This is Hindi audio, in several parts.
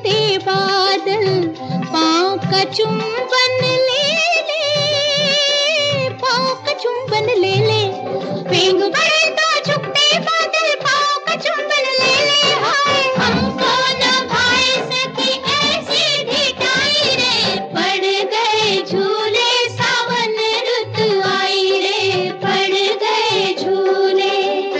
छूटे बादल, पाँव का चुंबन ले ले, पाँव का चुंबन ले ले। फेंग पड़े तो छूटे बादल, पाँव का चुंबन ले ले। हाय हमको न भाई सकी ऐसी ढिठाई रे, पड़ गए झूले सावन रुत आई रे, पड़ गए झूले।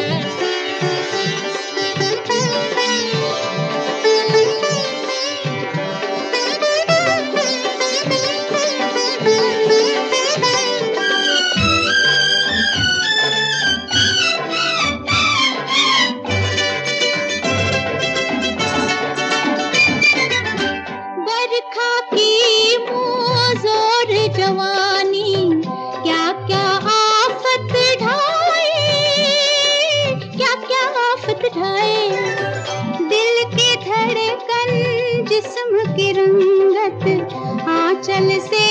बरखा की मोज़ोर जवानी, क्या क्या आफत ढाए, क्या क्या आफत ढाए। दिल की धड़कन जिस्म की रंगत आंचल से